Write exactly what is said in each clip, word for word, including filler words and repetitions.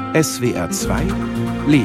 S W R zwei Leben.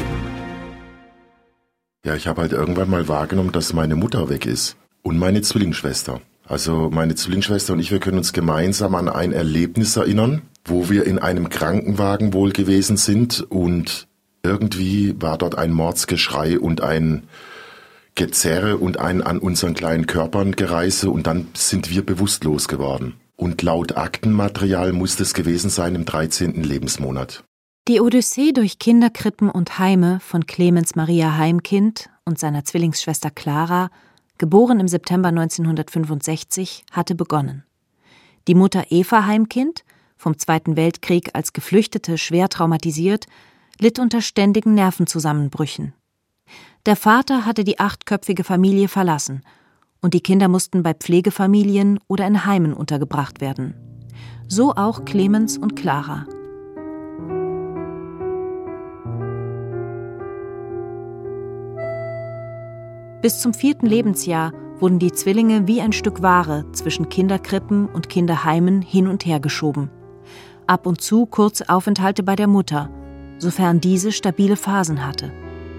Ja, ich habe halt irgendwann mal wahrgenommen, dass meine Mutter weg ist und meine Zwillingsschwester. Also meine Zwillingsschwester und ich, wir können uns gemeinsam an ein Erlebnis erinnern, wo wir in einem Krankenwagen wohl gewesen sind und irgendwie war dort ein Mordsgeschrei und ein Gezerre und ein an unseren kleinen Körpern Gereise und dann sind wir bewusstlos geworden. Und laut Aktenmaterial muss es gewesen sein im dreizehnten Lebensmonat. Die Odyssee durch Kinderkrippen und Heime von Clemens Maria Heimkind und seiner Zwillingsschwester Clara, geboren im September neunzehnhundertfünfundsechzig, hatte begonnen. Die Mutter Eva Heimkind, vom Zweiten Weltkrieg als Geflüchtete schwer traumatisiert, litt unter ständigen Nervenzusammenbrüchen. Der Vater hatte die achtköpfige Familie verlassen und die Kinder mussten bei Pflegefamilien oder in Heimen untergebracht werden. So auch Clemens und Clara. Bis zum vierten Lebensjahr wurden die Zwillinge wie ein Stück Ware zwischen Kinderkrippen und Kinderheimen hin und her geschoben. Ab und zu kurze Aufenthalte bei der Mutter, sofern diese stabile Phasen hatte.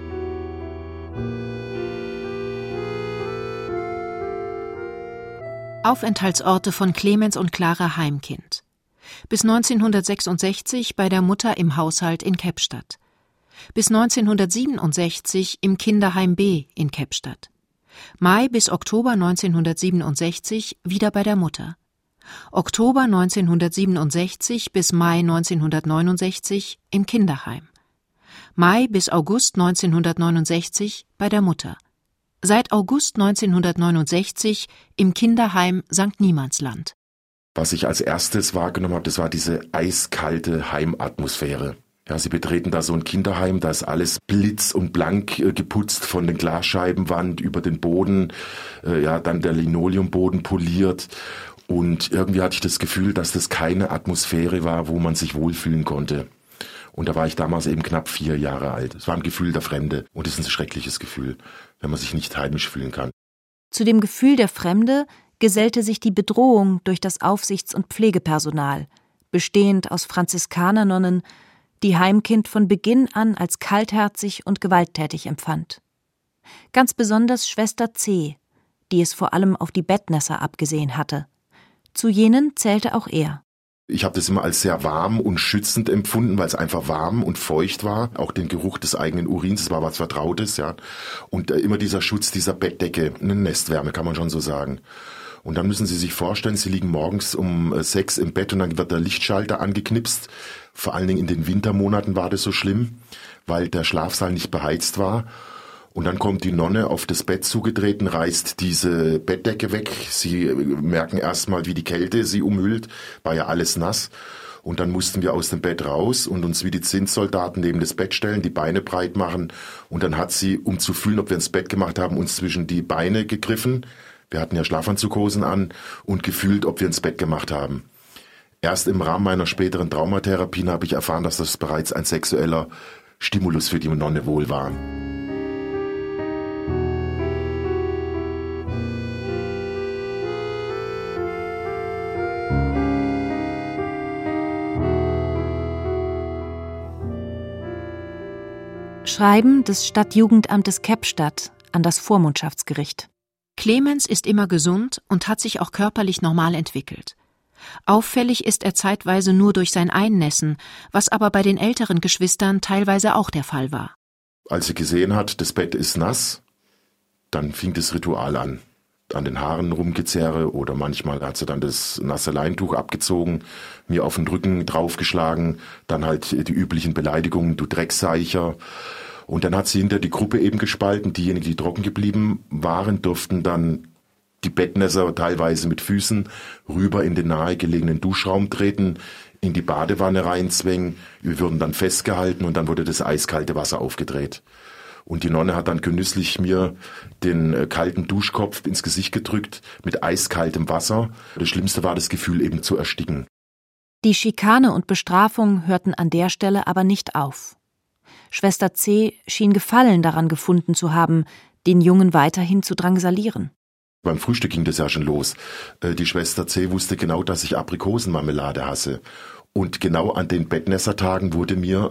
Aufenthaltsorte von Clemens und Clara Heimkind. Bis neunzehnhundertsechsundsechzig bei der Mutter im Haushalt in Keppstadt. Bis neunzehnhundertsiebenundsechzig im Kinderheim B in Keppstadt. Mai bis Oktober neunzehnhundertsiebenundsechzig wieder bei der Mutter. Oktober neunzehnhundertsiebenundsechzig bis Mai neunzehnhundertneunundsechzig im Kinderheim. Mai bis August neunzehnhundertneunundsechzig bei der Mutter. Seit August neunzehnhundertneunundsechzig im Kinderheim Sankt Niemandsland. Was ich als erstes wahrgenommen habe, das war diese eiskalte Heimatmosphäre. Ja, sie betreten da so ein Kinderheim, da ist alles blitz- und blank äh, geputzt von den Glasscheibenwand über den Boden, äh, ja, dann der Linoleumboden poliert. Und irgendwie hatte ich das Gefühl, dass das keine Atmosphäre war, wo man sich wohlfühlen konnte. Und da war ich damals eben knapp vier Jahre alt. Es war ein Gefühl der Fremde. Und es ist ein schreckliches Gefühl, wenn man sich nicht heimisch fühlen kann. Zu dem Gefühl der Fremde gesellte sich die Bedrohung durch das Aufsichts- und Pflegepersonal, bestehend aus Franziskanernonnen, die Heimkind von Beginn an als kaltherzig und gewalttätig empfand. Ganz besonders Schwester C., die es vor allem auf die Bettnässer abgesehen hatte. Zu jenen zählte auch er. Ich habe das immer als sehr warm und schützend empfunden, weil es einfach warm und feucht war. Auch den Geruch des eigenen Urins, das war was Vertrautes, ja. Und äh, immer dieser Schutz dieser Bettdecke, eine Nestwärme, kann man schon so sagen. Und dann müssen Sie sich vorstellen, Sie liegen morgens um äh, sechs im Bett und dann wird der Lichtschalter angeknipst. Vor allen Dingen in den Wintermonaten war das so schlimm, weil der Schlafsaal nicht beheizt war. Und dann kommt die Nonne auf das Bett zugetreten, reißt diese Bettdecke weg. Sie merken erstmal, wie die Kälte sie umhüllt, war ja alles nass. Und dann mussten wir aus dem Bett raus und uns wie die Zinssoldaten neben das Bett stellen, die Beine breit machen. Und dann hat sie, um zu fühlen, ob wir ins Bett gemacht haben, uns zwischen die Beine gegriffen. Wir hatten ja Schlafanzughosen an und gefühlt, ob wir ins Bett gemacht haben. Erst im Rahmen meiner späteren Traumatherapien habe ich erfahren, dass das bereits ein sexueller Stimulus für die Nonne wohl war. Schreiben des Stadtjugendamtes Keppstadt an das Vormundschaftsgericht. Clemens ist immer gesund und hat sich auch körperlich normal entwickelt. Auffällig ist er zeitweise nur durch sein Einnässen, was aber bei den älteren Geschwistern teilweise auch der Fall war. Als sie gesehen hat, das Bett ist nass, dann fing das Ritual an. An den Haaren rumgezerre oder manchmal hat sie dann das nasse Leintuch abgezogen, mir auf den Rücken draufgeschlagen, dann halt die üblichen Beleidigungen, du Dreckseicher. Und dann hat sie hinter die Gruppe eben gespalten. Diejenigen, die trocken geblieben waren, durften dann die Bettnässer teilweise mit Füßen rüber in den nahegelegenen Duschraum treten, in die Badewanne reinzwängen. Wir wurden dann festgehalten und dann wurde das eiskalte Wasser aufgedreht. Und die Nonne hat dann genüsslich mir den kalten Duschkopf ins Gesicht gedrückt mit eiskaltem Wasser. Das Schlimmste war das Gefühl, eben zu ersticken. Die Schikane und Bestrafung hörten an der Stelle aber nicht auf. Schwester C. schien Gefallen daran gefunden zu haben, den Jungen weiterhin zu drangsalieren. Beim Frühstück ging das ja schon los. Die Schwester C. wusste genau, dass ich Aprikosenmarmelade hasse. Und genau an den Bettnässertagen wurde mir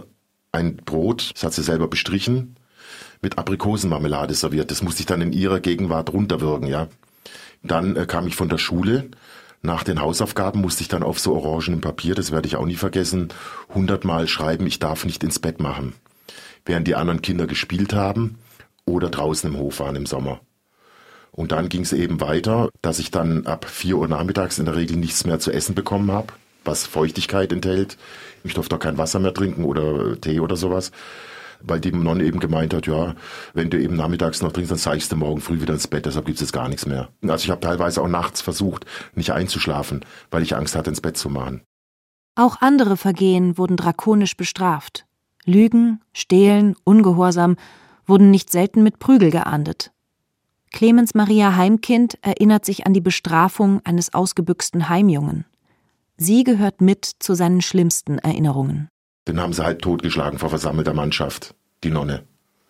ein Brot, das hat sie selber bestrichen, mit Aprikosenmarmelade serviert. Das musste ich dann in ihrer Gegenwart runterwürgen, ja. Dann äh, kam ich von der Schule. Nach den Hausaufgaben musste ich dann auf so orangenem Papier, das werde ich auch nie vergessen, hundertmal schreiben, ich darf nicht ins Bett machen. Während die anderen Kinder gespielt haben oder draußen im Hof waren im Sommer. Und dann ging es eben weiter, dass ich dann ab vier Uhr nachmittags in der Regel nichts mehr zu essen bekommen habe, was Feuchtigkeit enthält. Ich durfte auch kein Wasser mehr trinken oder Tee oder sowas, weil die Nonne eben gemeint hat, ja, wenn du eben nachmittags noch trinkst, dann zeigst du morgen früh wieder ins Bett, deshalb gibt es jetzt gar nichts mehr. Also ich habe teilweise auch nachts versucht, nicht einzuschlafen, weil ich Angst hatte, ins Bett zu machen. Auch andere Vergehen wurden drakonisch bestraft. Lügen, Stehlen, Ungehorsam wurden nicht selten mit Prügel geahndet. Clemens Maria Heimkind erinnert sich an die Bestrafung eines ausgebüxten Heimjungen. Sie gehört mit zu seinen schlimmsten Erinnerungen. Den haben sie halt totgeschlagen vor versammelter Mannschaft, die Nonne.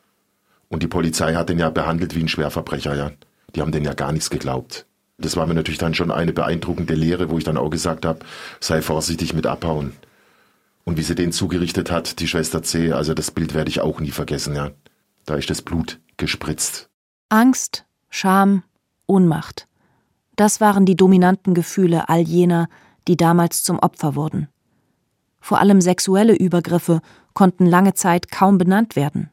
Und die Polizei hat den ja behandelt wie ein Schwerverbrecher, ja. Die haben den ja gar nichts geglaubt. Das war mir natürlich dann schon eine beeindruckende Lehre, wo ich dann auch gesagt habe, sei vorsichtig mit abhauen. Und wie sie den zugerichtet hat, die Schwester C., also das Bild werde ich auch nie vergessen, ja. Da ist das Blut gespritzt. Angst, Scham, Ohnmacht. Das waren die dominanten Gefühle all jener, die damals zum Opfer wurden. Vor allem sexuelle Übergriffe konnten lange Zeit kaum benannt werden.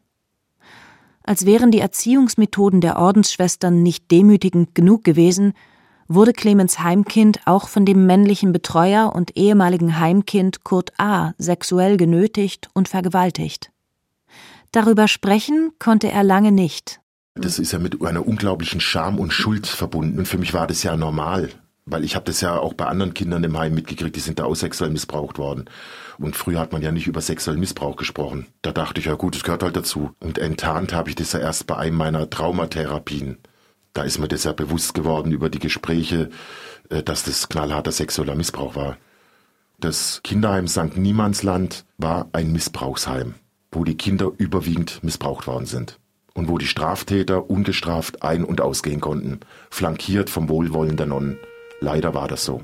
Als wären die Erziehungsmethoden der Ordensschwestern nicht demütigend genug gewesen, wurde Clemens Heimkind auch von dem männlichen Betreuer und ehemaligen Heimkind Kurt A. sexuell genötigt und vergewaltigt. Darüber sprechen konnte er lange nicht. Das ist ja mit einer unglaublichen Scham und Schuld verbunden. Und für mich war das ja normal, weil ich habe das ja auch bei anderen Kindern im Heim mitgekriegt, die sind da auch sexuell missbraucht worden. Und früher hat man ja nicht über sexuellen Missbrauch gesprochen. Da dachte ich, ja gut, das gehört halt dazu. Und enttarnt habe ich das ja erst bei einem meiner Traumatherapien. Da ist mir das ja bewusst geworden über die Gespräche, dass das knallharter sexueller Missbrauch war. Das Kinderheim Sankt Niemandsland war ein Missbrauchsheim, wo die Kinder überwiegend missbraucht worden sind. Und wo die Straftäter ungestraft ein- und ausgehen konnten, flankiert vom Wohlwollen der Nonnen. Leider war das so.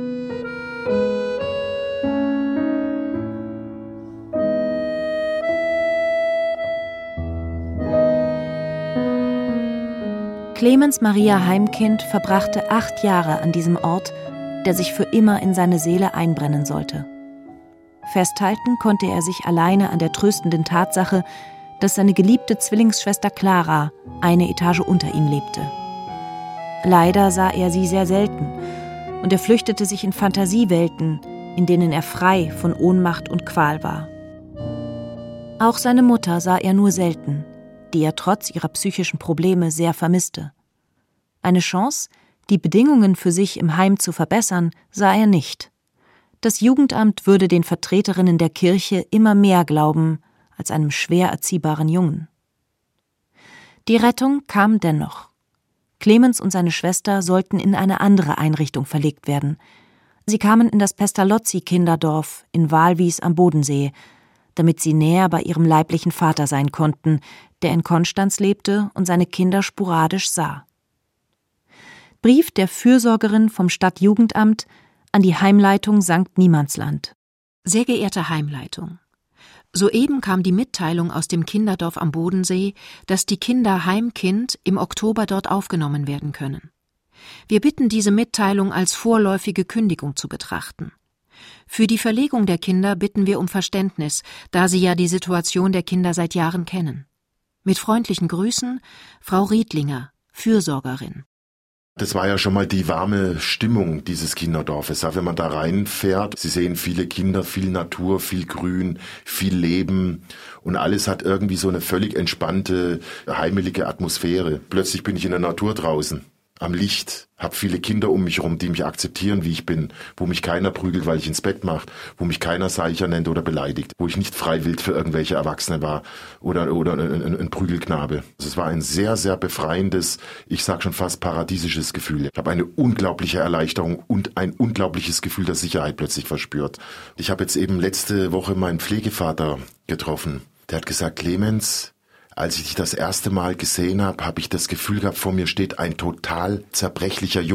Clemens Maria Heimkind verbrachte acht Jahre an diesem Ort, der sich für immer in seine Seele einbrennen sollte. Festhalten konnte er sich alleine an der tröstenden Tatsache, dass seine geliebte Zwillingsschwester Clara eine Etage unter ihm lebte. Leider sah er sie sehr selten und er flüchtete sich in Fantasiewelten, in denen er frei von Ohnmacht und Qual war. Auch seine Mutter sah er nur selten, die er trotz ihrer psychischen Probleme sehr vermisste. Eine Chance, die Bedingungen für sich im Heim zu verbessern, sah er nicht. Das Jugendamt würde den Vertreterinnen der Kirche immer mehr glauben als einem schwer erziehbaren Jungen. Die Rettung kam dennoch. Clemens und seine Schwester sollten in eine andere Einrichtung verlegt werden. Sie kamen in das Pestalozzi-Kinderdorf in Walwies am Bodensee, damit sie näher bei ihrem leiblichen Vater sein konnten, der in Konstanz lebte und seine Kinder sporadisch sah. Brief der Fürsorgerin vom Stadtjugendamt an die Heimleitung Sankt Niemandsland. Sehr geehrte Heimleitung, soeben kam die Mitteilung aus dem Kinderdorf am Bodensee, dass die Kinder Heimkind im Oktober dort aufgenommen werden können. Wir bitten, diese Mitteilung als vorläufige Kündigung zu betrachten. Für die Verlegung der Kinder bitten wir um Verständnis, da Sie ja die Situation der Kinder seit Jahren kennen. Mit freundlichen Grüßen, Frau Riedlinger, Fürsorgerin. Das war ja schon mal die warme Stimmung dieses Kinderdorfes. Ja, wenn man da reinfährt, Sie sehen viele Kinder, viel Natur, viel Grün, viel Leben und alles hat irgendwie so eine völlig entspannte, heimelige Atmosphäre. Plötzlich bin ich in der Natur draußen, am Licht, hab viele Kinder um mich herum, die mich akzeptieren, wie ich bin, wo mich keiner prügelt, weil ich ins Bett mache, wo mich keiner Seicher nennt oder beleidigt, wo ich nicht freiwillig für irgendwelche Erwachsene war oder oder ein, ein, ein Prügelknabe. Also es war ein sehr, sehr befreiendes, ich sag schon fast paradiesisches Gefühl. Ich habe eine unglaubliche Erleichterung und ein unglaubliches Gefühl der Sicherheit plötzlich verspürt. Ich habe jetzt eben letzte Woche meinen Pflegevater getroffen. Der hat gesagt, Clemens, als ich dich das erste Mal gesehen habe, habe ich das Gefühl gehabt, vor mir steht ein total zerbrechlicher Junge.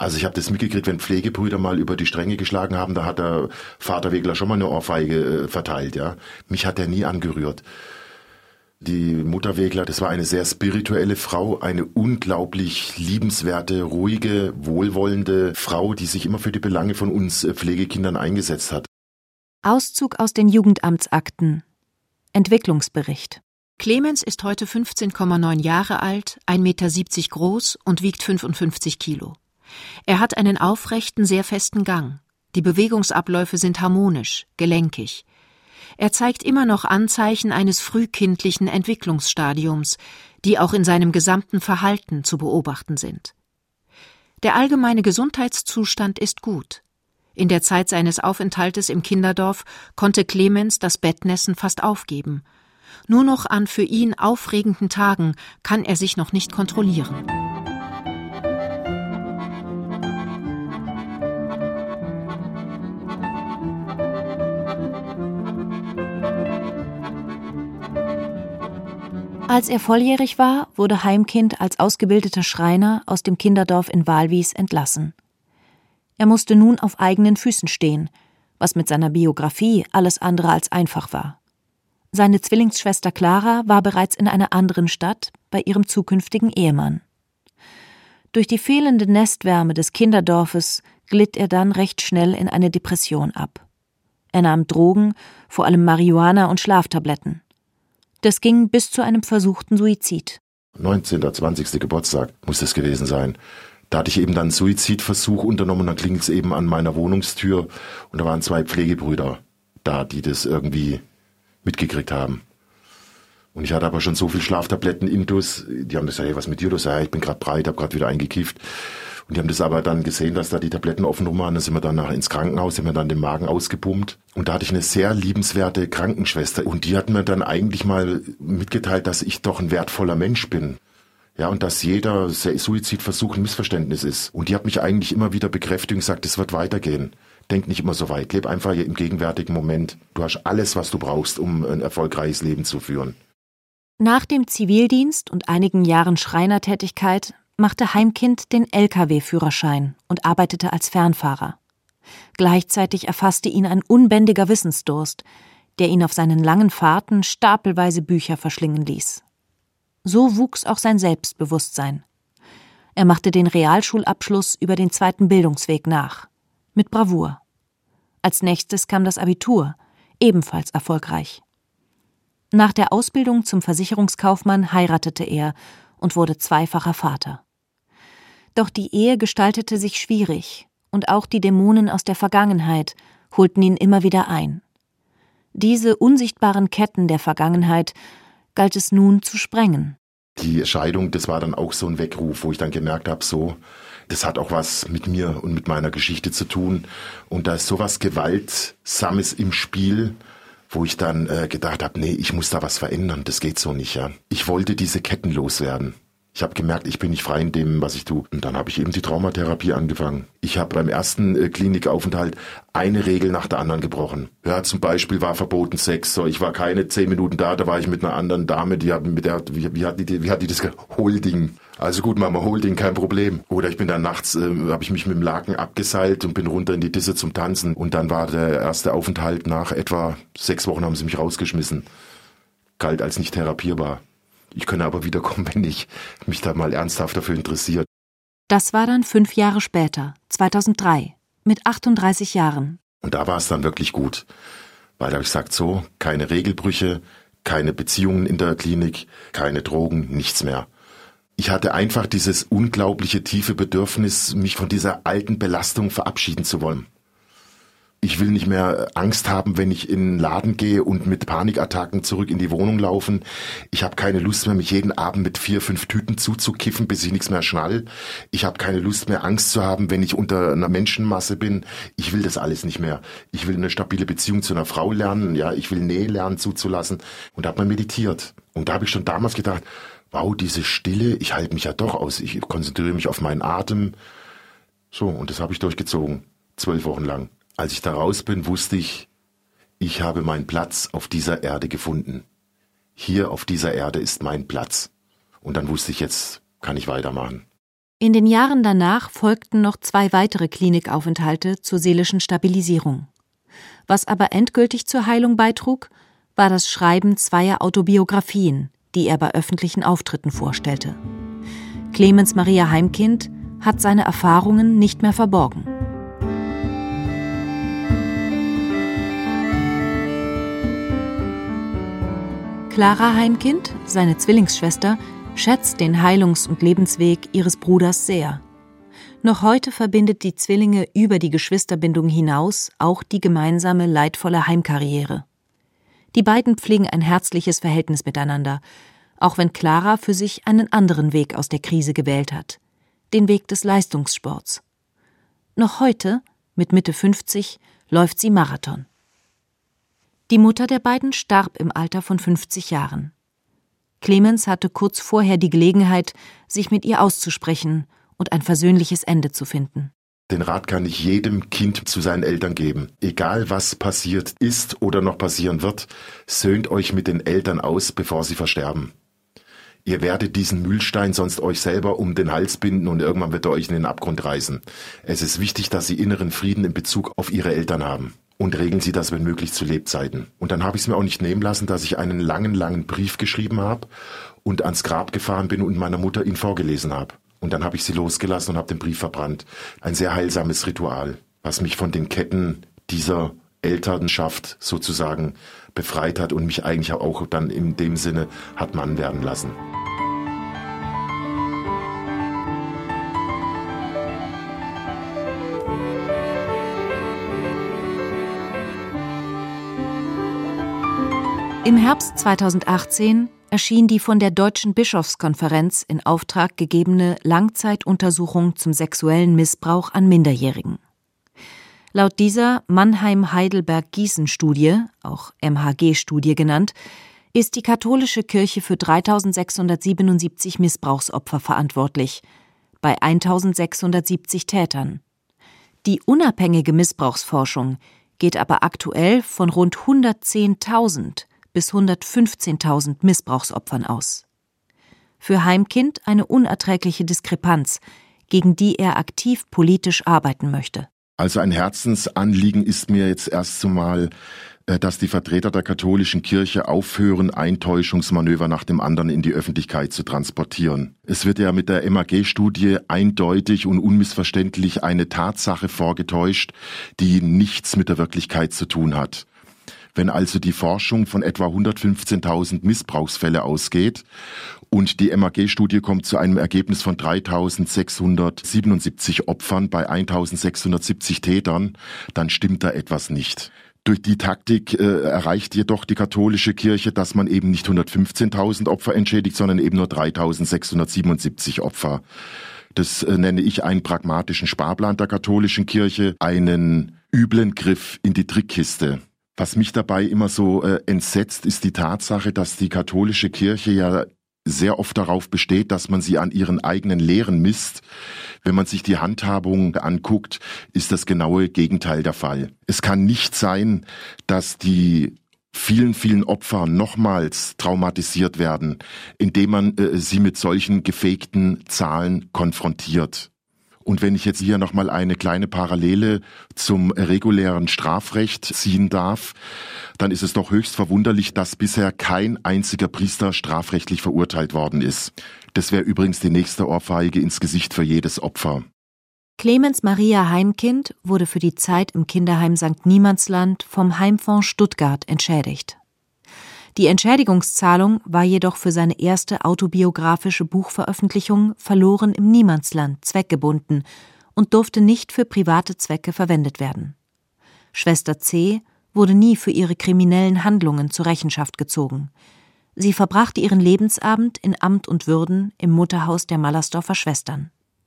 Also ich habe das mitgekriegt, wenn Pflegebrüder mal über die Stränge geschlagen haben, da hat der Vater Wegler schon mal eine Ohrfeige äh, verteilt, ja. Mich hat er nie angerührt. Die Mutter Wegler, das war eine sehr spirituelle Frau, eine unglaublich liebenswerte, ruhige, wohlwollende Frau, die sich immer für die Belange von uns äh, Pflegekindern eingesetzt hat. Auszug aus den Jugendamtsakten. Entwicklungsbericht. Clemens ist heute fünfzehn Komma neun Jahre alt, ein Meter siebzig groß und wiegt fünfundfünfzig Kilo. Er hat einen aufrechten, sehr festen Gang. Die Bewegungsabläufe sind harmonisch, gelenkig. Er zeigt immer noch Anzeichen eines frühkindlichen Entwicklungsstadiums, die auch in seinem gesamten Verhalten zu beobachten sind. Der allgemeine Gesundheitszustand ist gut. In der Zeit seines Aufenthaltes im Kinderdorf konnte Clemens das Bettnässen fast aufgeben. Nur noch an für ihn aufregenden Tagen kann er sich noch nicht kontrollieren. Als er volljährig war, wurde Heimkind als ausgebildeter Schreiner aus dem Kinderdorf in Walwies entlassen. Er musste nun auf eigenen Füßen stehen, was mit seiner Biografie alles andere als einfach war. Seine Zwillingsschwester Clara war bereits in einer anderen Stadt bei ihrem zukünftigen Ehemann. Durch die fehlende Nestwärme des Kinderdorfes glitt er dann recht schnell in eine Depression ab. Er nahm Drogen, vor allem Marihuana und Schlaftabletten. Das ging bis zu einem versuchten Suizid. neunzehnter, zwanzigster Geburtstag muss das gewesen sein. Da hatte ich eben dann einen Suizidversuch unternommen und dann klingelt es eben an meiner Wohnungstür und da waren zwei Pflegebrüder da, die das irgendwie mitgekriegt haben. Und ich hatte aber schon so viel Schlaftabletten intus, die haben gesagt, hey, was mit dir los? Ja, ich bin gerade breit, habe gerade wieder eingekifft. Und die haben das aber dann gesehen, dass da die Tabletten offen rum waren. Dann sind wir dann nach ins Krankenhaus, haben wir dann den Magen ausgepumpt. Und da hatte ich eine sehr liebenswerte Krankenschwester. Und die hat mir dann eigentlich mal mitgeteilt, dass ich doch ein wertvoller Mensch bin. Ja, und dass jeder Suizidversuch ein Missverständnis ist. Und die hat mich eigentlich immer wieder bekräftigt und gesagt, es wird weitergehen. Denk nicht immer so weit. Leb einfach im gegenwärtigen Moment. Du hast alles, was du brauchst, um ein erfolgreiches Leben zu führen. Nach dem Zivildienst und einigen Jahren Schreinertätigkeit machte Heimkind den L K W-Führerschein und arbeitete als Fernfahrer. Gleichzeitig erfasste ihn ein unbändiger Wissensdurst, der ihn auf seinen langen Fahrten stapelweise Bücher verschlingen ließ. So wuchs auch sein Selbstbewusstsein. Er machte den Realschulabschluss über den zweiten Bildungsweg nach. Mit Bravour. Als nächstes kam das Abitur, ebenfalls erfolgreich. Nach der Ausbildung zum Versicherungskaufmann heiratete er und wurde zweifacher Vater. Doch die Ehe gestaltete sich schwierig und auch die Dämonen aus der Vergangenheit holten ihn immer wieder ein. Diese unsichtbaren Ketten der Vergangenheit galt es nun zu sprengen. Die Scheidung, das war dann auch so ein Weckruf, wo ich dann gemerkt habe, so, das hat auch was mit mir und mit meiner Geschichte zu tun. Und da ist sowas Gewaltsames im Spiel, wo ich dann äh, gedacht habe, nee, ich muss da was verändern, das geht so nicht, ja. Ich wollte diese Ketten loswerden. Ich habe gemerkt, ich bin nicht frei in dem, was ich tue. Und dann habe ich eben die Traumatherapie angefangen. Ich habe beim ersten äh, Klinikaufenthalt eine Regel nach der anderen gebrochen. Ja, zum Beispiel war verboten Sex. So, ich war keine zehn Minuten da, da war ich mit einer anderen Dame, die hat mit der, wie, wie hat die, wie hat die das gesagt? Holding. Also gut, Mama, Holding, kein Problem. Oder ich bin dann nachts, äh, habe ich mich mit dem Laken abgeseilt und bin runter in die Disse zum Tanzen. Und dann war der erste Aufenthalt nach etwa sechs Wochen haben sie mich rausgeschmissen. Galt als nicht therapierbar. Ich könne aber wiederkommen, wenn ich mich da mal ernsthaft dafür interessiert. Das war dann fünf Jahre später, zweitausenddrei, mit achtunddreißig Jahren. Und da war es dann wirklich gut, weil da habe ich gesagt, so, keine Regelbrüche, keine Beziehungen in der Klinik, keine Drogen, nichts mehr. Ich hatte einfach dieses unglaubliche tiefe Bedürfnis, mich von dieser alten Belastung verabschieden zu wollen. Ich will nicht mehr Angst haben, wenn ich in einen Laden gehe und mit Panikattacken zurück in die Wohnung laufen. Ich habe keine Lust mehr, mich jeden Abend mit vier, fünf Tüten zuzukiffen, bis ich nichts mehr schnall. Ich habe keine Lust mehr, Angst zu haben, wenn ich unter einer Menschenmasse bin. Ich will das alles nicht mehr. Ich will eine stabile Beziehung zu einer Frau lernen. Ja, ich will Nähe lernen zuzulassen. Und da hat man meditiert. Und da habe ich schon damals gedacht, wow, diese Stille, ich halte mich ja doch aus. Ich konzentriere mich auf meinen Atem. So, und das habe ich durchgezogen. Zwölf Wochen lang. Als ich da raus bin, wusste ich, ich habe meinen Platz auf dieser Erde gefunden. Hier auf dieser Erde ist mein Platz. Und dann wusste ich, jetzt kann ich weitermachen. In den Jahren danach folgten noch zwei weitere Klinikaufenthalte zur seelischen Stabilisierung. Was aber endgültig zur Heilung beitrug, war das Schreiben zweier Autobiografien, die er bei öffentlichen Auftritten vorstellte. Clemens Maria Heimkind hat seine Erfahrungen nicht mehr verborgen. Clara Heimkind, seine Zwillingsschwester, schätzt den Heilungs- und Lebensweg ihres Bruders sehr. Noch heute verbindet die Zwillinge über die Geschwisterbindung hinaus auch die gemeinsame leidvolle Heimkarriere. Die beiden pflegen ein herzliches Verhältnis miteinander, auch wenn Clara für sich einen anderen Weg aus der Krise gewählt hat, den Weg des Leistungssports. Noch heute, mit Mitte fünfzig, läuft sie Marathon. Die Mutter der beiden starb im Alter von fünfzig Jahren. Clemens hatte kurz vorher die Gelegenheit, sich mit ihr auszusprechen und ein versöhnliches Ende zu finden. Den Rat kann ich jedem Kind zu seinen Eltern geben. Egal was passiert ist oder noch passieren wird, söhnt euch mit den Eltern aus, bevor sie versterben. Ihr werdet diesen Mühlstein sonst euch selber um den Hals binden und irgendwann wird er euch in den Abgrund reißen. Es ist wichtig, dass Sie inneren Frieden in Bezug auf Ihre Eltern haben. Und regeln Sie das, wenn möglich, zu Lebzeiten. Und dann habe ich es mir auch nicht nehmen lassen, dass ich einen langen, langen Brief geschrieben habe und ans Grab gefahren bin und meiner Mutter ihn vorgelesen habe. Und dann habe ich sie losgelassen und habe den Brief verbrannt. Ein sehr heilsames Ritual, was mich von den Ketten dieser Elternschaft sozusagen befreit hat und mich eigentlich auch dann in dem Sinne hat Mann werden lassen. Im Herbst zweitausendachtzehn erschien die von der Deutschen Bischofskonferenz in Auftrag gegebene Langzeituntersuchung zum sexuellen Missbrauch an Minderjährigen. Laut dieser Mannheim-Heidelberg-Gießen-Studie, auch M H G-Studie genannt, ist die katholische Kirche für dreitausendsechshundertsiebenundsiebzig Missbrauchsopfer verantwortlich, bei eintausendsechshundertsiebzig Tätern. Die unabhängige Missbrauchsforschung geht aber aktuell von rund hundertzehntausend bis hundertfünfzehntausend Missbrauchsopfern aus. Für Heimkind eine unerträgliche Diskrepanz, gegen die er aktiv politisch arbeiten möchte. Also ein Herzensanliegen ist mir jetzt erst einmal, dass die Vertreter der katholischen Kirche aufhören, ein Täuschungsmanöver nach dem anderen in die Öffentlichkeit zu transportieren. Es wird ja mit der M H G-Studie eindeutig und unmissverständlich eine Tatsache vorgetäuscht, die nichts mit der Wirklichkeit zu tun hat. Wenn also die Forschung von etwa hundertfünfzehntausend Missbrauchsfälle ausgeht und die M H G-Studie kommt zu einem Ergebnis von dreitausendsechshundertsiebenundsiebzig Opfern bei eintausendsechshundertsiebzig Tätern, dann stimmt da etwas nicht. Durch die Taktik äh, erreicht jedoch die katholische Kirche, dass man eben nicht hundertfünfzehntausend Opfer entschädigt, sondern eben nur dreitausendsechshundertsiebenundsiebzig Opfer. Das äh, nenne ich einen pragmatischen Sparplan der katholischen Kirche, einen üblen Griff in die Trickkiste. Was mich dabei immer so äh, entsetzt, ist die Tatsache, dass die katholische Kirche ja sehr oft darauf besteht, dass man sie an ihren eigenen Lehren misst. Wenn man sich die Handhabung anguckt, ist das genaue Gegenteil der Fall. Es kann nicht sein, dass die vielen, vielen Opfer nochmals traumatisiert werden, indem man äh, sie mit solchen gefakten Zahlen konfrontiert. Und wenn ich jetzt hier nochmal eine kleine Parallele zum regulären Strafrecht ziehen darf, dann ist es doch höchst verwunderlich, dass bisher kein einziger Priester strafrechtlich verurteilt worden ist. Das wäre übrigens die nächste Ohrfeige ins Gesicht für jedes Opfer. Clemens Maria Heimkind wurde für die Zeit im Kinderheim Sankt Niemandsland vom Heimfonds Stuttgart entschädigt. Die Entschädigungszahlung war jedoch für seine erste autobiografische Buchveröffentlichung Verloren im Niemandsland zweckgebunden und durfte nicht für private Zwecke verwendet werden. Schwester C. wurde nie für ihre kriminellen Handlungen zur Rechenschaft gezogen. Sie verbrachte ihren Lebensabend in Amt und Würden im Mutterhaus der Mallersdorfer Schwestern.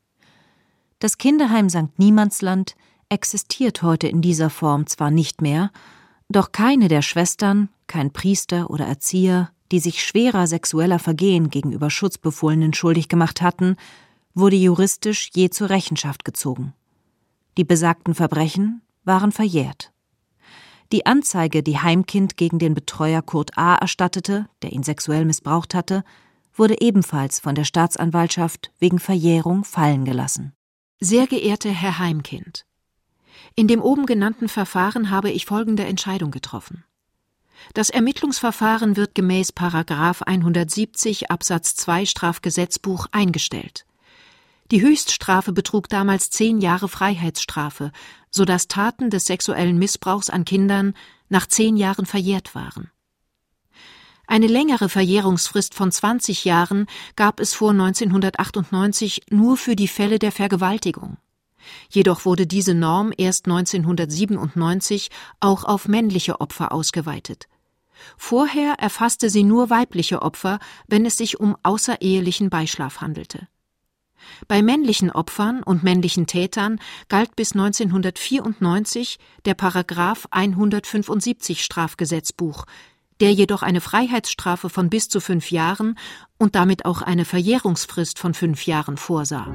Das Kinderheim Sankt Niemandsland existiert heute in dieser Form zwar nicht mehr, doch keine der Schwestern, kein Priester oder Erzieher, die sich schwerer sexueller Vergehen gegenüber Schutzbefohlenen schuldig gemacht hatten, wurde juristisch je zur Rechenschaft gezogen. Die besagten Verbrechen waren verjährt. Die Anzeige, die Heimkind gegen den Betreuer Kurt A. erstattete, der ihn sexuell missbraucht hatte, wurde ebenfalls von der Staatsanwaltschaft wegen Verjährung fallen gelassen. Sehr geehrter Herr Heimkind, in dem oben genannten Verfahren habe ich folgende Entscheidung getroffen. Das Ermittlungsverfahren wird gemäß Paragraph hundertsiebzig Absatz zwei Strafgesetzbuch eingestellt. Die Höchststrafe betrug damals zehn Jahre Freiheitsstrafe, sodass Taten des sexuellen Missbrauchs an Kindern nach zehn Jahren verjährt waren. Eine längere Verjährungsfrist von zwanzig Jahren gab es vor neunzehnhundertachtundneunzig nur für die Fälle der Vergewaltigung. Jedoch wurde diese Norm erst neunzehnhundertsiebenundneunzig auch auf männliche Opfer ausgeweitet. Vorher erfasste sie nur weibliche Opfer, wenn es sich um außerehelichen Beischlaf handelte. Bei männlichen Opfern und männlichen Tätern galt bis neunzehnhundertvierundneunzig der Paragraph hundertfünfundsiebzig Strafgesetzbuch, der jedoch eine Freiheitsstrafe von bis zu fünf Jahren und damit auch eine Verjährungsfrist von fünf Jahren vorsah.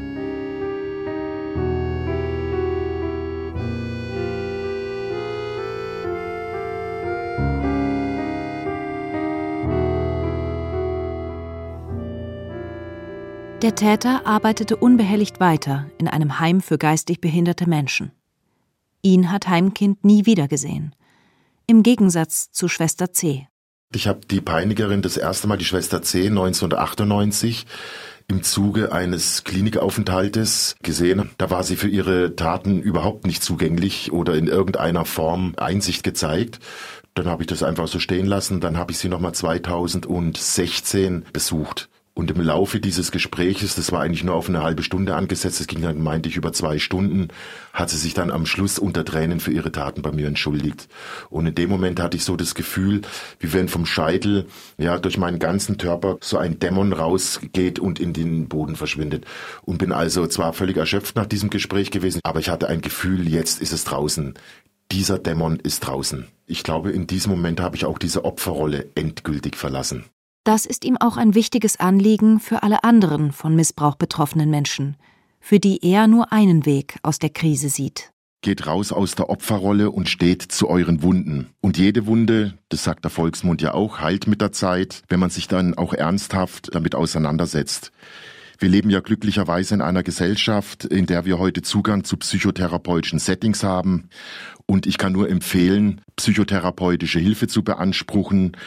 Der Täter arbeitete unbehelligt weiter in einem Heim für geistig behinderte Menschen. Ihn hat Heimkind nie wiedergesehen. Im Gegensatz zu Schwester C. Ich habe die Peinigerin das erste Mal, die Schwester C, neunzehnhundertachtundneunzig im Zuge eines Klinikaufenthaltes gesehen. Da war sie für ihre Taten überhaupt nicht zugänglich oder in irgendeiner Form Einsicht gezeigt. Dann habe ich das einfach so stehen lassen. Dann habe ich sie nochmal zweitausendsechzehn besucht. Und im Laufe dieses Gespräches, das war eigentlich nur auf eine halbe Stunde angesetzt, das ging dann, meinte ich, über zwei Stunden, hat sie sich dann am Schluss unter Tränen für ihre Taten bei mir entschuldigt. Und in dem Moment hatte ich so das Gefühl, wie wenn vom Scheitel, ja, durch meinen ganzen Körper so ein Dämon rausgeht und in den Boden verschwindet. Und bin also zwar völlig erschöpft nach diesem Gespräch gewesen, aber ich hatte ein Gefühl, jetzt ist es draußen. Dieser Dämon ist draußen. Ich glaube, in diesem Moment habe ich auch diese Opferrolle endgültig verlassen. Das ist ihm auch ein wichtiges Anliegen für alle anderen von Missbrauch betroffenen Menschen, für die er nur einen Weg aus der Krise sieht. Geht raus aus der Opferrolle und steht zu euren Wunden. Und jede Wunde, das sagt der Volksmund ja auch, heilt mit der Zeit, wenn man sich dann auch ernsthaft damit auseinandersetzt. Wir leben ja glücklicherweise in einer Gesellschaft, in der wir heute Zugang zu psychotherapeutischen Settings haben. Und ich kann nur empfehlen, psychotherapeutische Hilfe zu beanspruchen.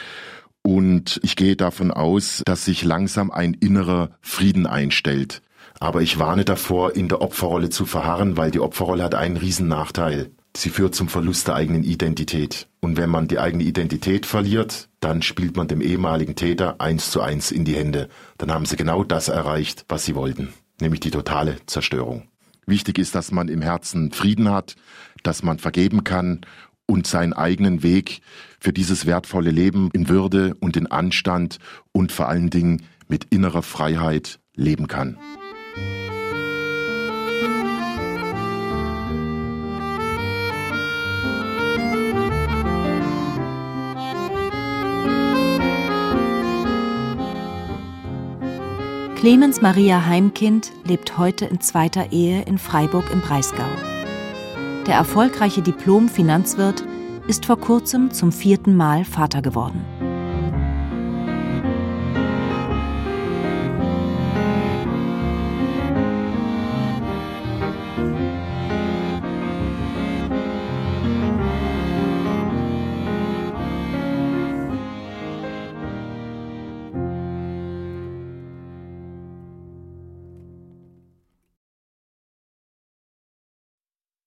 Und ich gehe davon aus, dass sich langsam ein innerer Frieden einstellt. Aber ich warne davor, in der Opferrolle zu verharren, weil die Opferrolle hat einen riesen Nachteil. Sie führt zum Verlust der eigenen Identität. Und wenn man die eigene Identität verliert, dann spielt man dem ehemaligen Täter eins zu eins in die Hände. Dann haben sie genau das erreicht, was sie wollten, nämlich die totale Zerstörung. Wichtig ist, dass man im Herzen Frieden hat, dass man vergeben kann und seinen eigenen Weg für dieses wertvolle Leben in Würde und in Anstand und vor allen Dingen mit innerer Freiheit leben kann. Clemens Maria Heimkind lebt heute in zweiter Ehe in Freiburg im Breisgau. Der erfolgreiche Diplom-Finanzwirt ist vor kurzem zum vierten Mal Vater geworden.